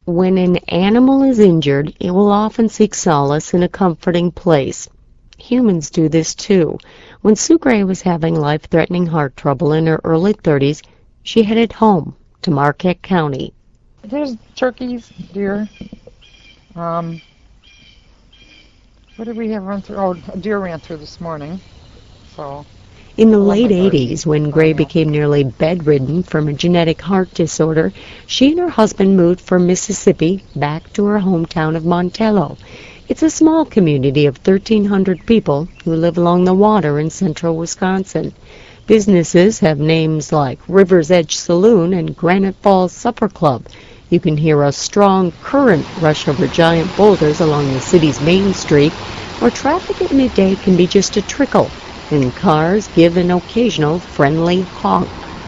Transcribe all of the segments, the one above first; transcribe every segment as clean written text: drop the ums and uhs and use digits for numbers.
When an animal is injured, it will often seek solace in a comforting place. Humans do this too. When Sue Gray was having life-threatening heart trouble in her early 30s, she headed home to Marquette County. There's turkeys, deer. What did we have run through? Oh, a deer ran through this morning. So. In the late 80s, when Gray became nearly bedridden from a genetic heart disorder, she and her husband moved from Mississippi back to her hometown of Montello. It's a small community of 1,300 people who live along the water in central Wisconsin. Businesses have names like River's Edge Saloon and Granite Falls Supper Club. You can hear a strong current rush over giant boulders along the city's main street, where traffic at midday can be just a trickle, and cars give an occasional friendly honk.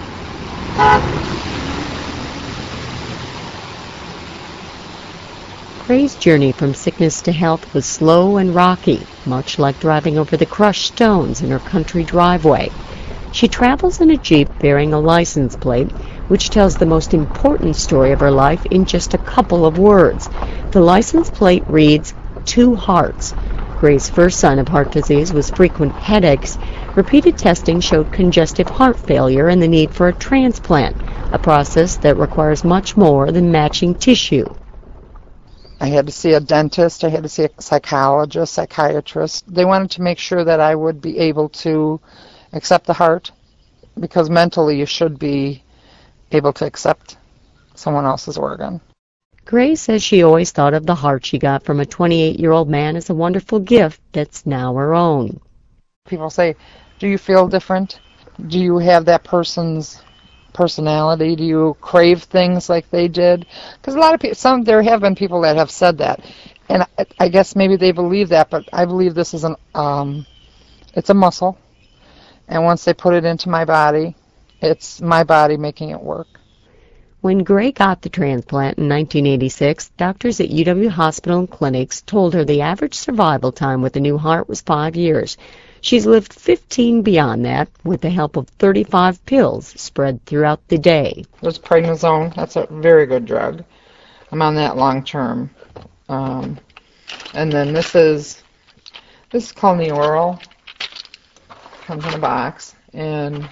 Gray's journey from sickness to health was slow and rocky, much like driving over the crushed stones in her country driveway. She travels in a Jeep bearing a license plate, which tells the most important story of her life in just a couple of words. The license plate reads, "Two Hearts." Gray's first sign of heart disease was frequent headaches. Repeated testing showed congestive heart failure and the need for a transplant, a process that requires much more than matching tissue. I had to see a dentist, I had to see a psychologist, psychiatrist. They wanted to make sure that I would be able to accept the heart, because mentally you should be able to accept someone else's organ. Gray says she always thought of the heart she got from a 28-year-old man as a wonderful gift that's now her own. People say, do you feel different? Do you have that person's personality? Do you crave things like they did? Because a lot of people, there have been people that have said that, and I guess maybe they believe that, but I believe this is it's a muscle, and once they put it into my body, it's my body making it work. When Gray got the transplant in 1986, doctors at UW Hospital and Clinics told her the average survival time with a new heart was 5 years. She's lived 15 beyond that with the help of 35 pills spread throughout the day. There's prednisone. That's a very good drug. I'm on that long term. And then this is called Neoral. Comes in a box. And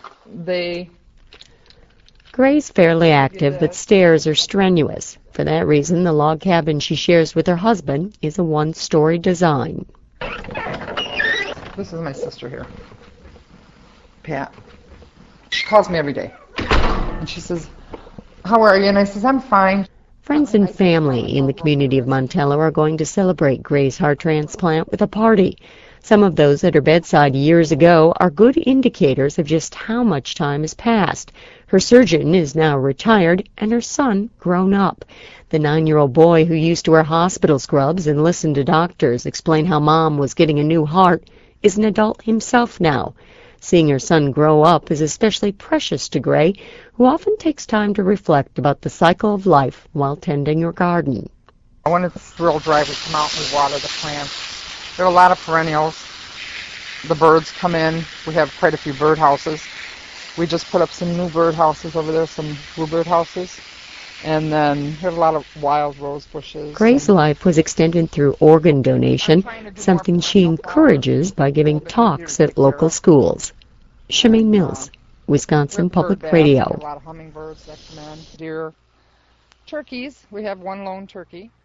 Gray's fairly active, but stairs are strenuous. For that reason, the log cabin she shares with her husband is a one-story design. This is my sister here, Pat. She calls me every day. And she says, "How are you?" And I says, "I'm fine." Friends and family in the community of Montello are going to celebrate Gray's heart transplant with a party. Some of those at her bedside years ago are good indicators of just how much time has passed. Her surgeon is now retired and her son grown up. The 9-year-old boy who used to wear hospital scrubs and listen to doctors explain how Mom was getting a new heart is an adult himself now. Seeing her son grow up is especially precious to Gray, who often takes time to reflect about the cycle of life while tending her garden. When it's real dry, we come out and we water the plants. There are a lot of perennials. The birds come in. We have quite a few bird houses. We just put up some new bird houses over there, some bluebird houses. And then we have a lot of wild rose bushes. Gray's life was extended through organ donation, something she encourages by giving talks at local schools. Shemaine Mills, Wisconsin Public Radio. A lot of hummingbirds that come in, deer, turkeys. We have one lone turkey.